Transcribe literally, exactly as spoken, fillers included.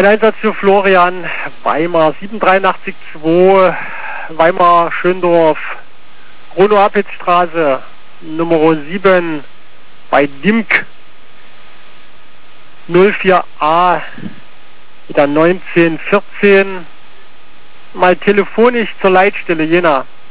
Ein Einsatz für Florian, Weimar sieben drei acht zwei, Weimar Schöndorf, Bruno-Apitz-Straße, Nummer sieben, bei Dimk, null vier A, wieder neunzehn vierzehn, mal telefonisch zur Leitstelle Jena.